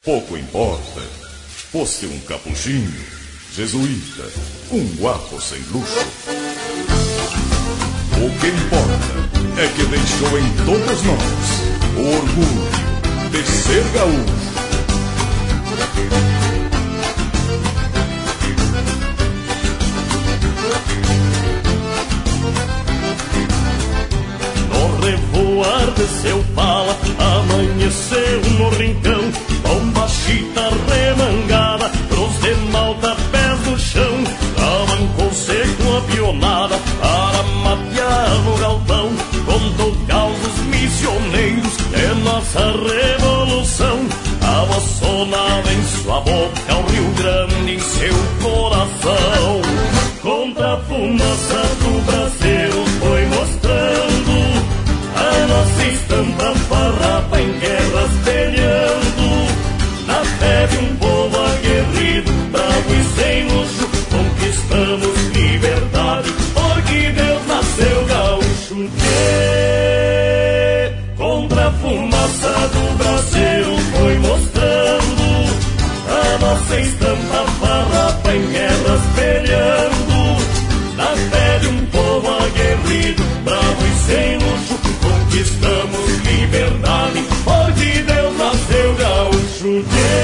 Pouco importa, fosse um capuchinho, jesuíta, um guapo sem luxo. O que importa é que deixou em todos nós o orgulho de ser gaúcho. No revoar de seu pala, amanheceu no rincão, bomba chita remangada, cruz de malta, pés no chão, avancou-se com a pionada para matear no galpão. Contou causos missioneiros de nossa revolução, a voz sonava em sua boca, o Rio Grande em seu coração. Contra a fumaça do braseiro foi mostrando a nossa estampa farrapa em guerras peleando, na fé de um povo aguerrido, bravo e sem luxo, conquistamos liberdade, porque Deus nasceu gaúcho. Contra a fumaça do braseiro foi mostrando a nossa estampa farrapa em guerras peleando, na fé de um povo aguerrido, bravo e sem luxo, conquistamos liberdade, porque Deus nasceu gaúcho.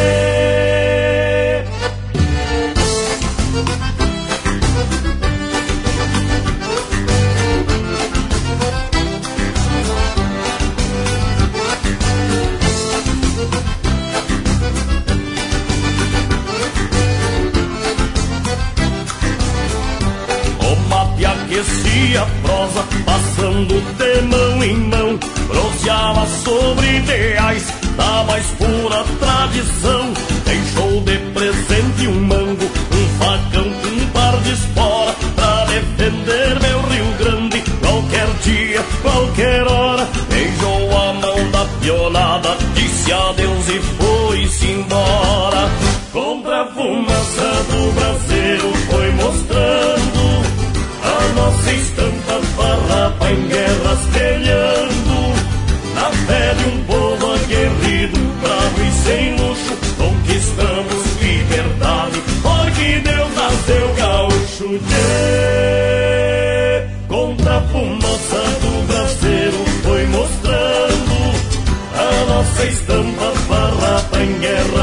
Aquecia a prosa, passando de mão em mão, proseava sobre ideais da mais pura tradição. Deixou de presente um mango, um facão, um par de espora, pra defender meu Rio Grande, qualquer dia, qualquer hora. Beijou a mão da pionada, disse adeus e foi-se embora. Contra a fumaça do braseiro foi mostrando a nossa estampa farrapa em guerras peleando, na fé de um povo aguerrido, bravo e sem luxo, conquistamos liberdade, porque Deus nasceu gaúcho. Contra a fumaça do braseiro foi mostrando a nossa estampa farrapa em guerras